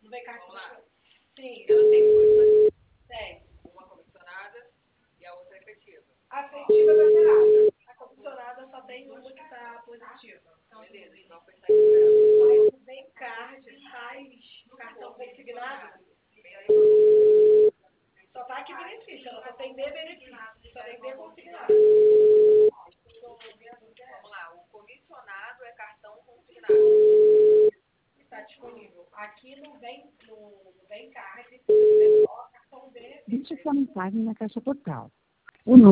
Não vem carta. Vamos lá. Sim. Ela tem duas, Tem. uma comissionada e a outra efetiva. A afetiva tá zerada. A comissionada só tem uma que tá positiva. Beleza, então foi satisfeito. Mas o Bem Card faz cartão consignado. Só tá aqui benefício, ela só tem B benefício. Só tem B consignado. Vamos lá, o comissionado é cartão consignado. Está disponível. Aqui no Bem Card, é só cartão B. Deixe sua mensagem na caixa postal.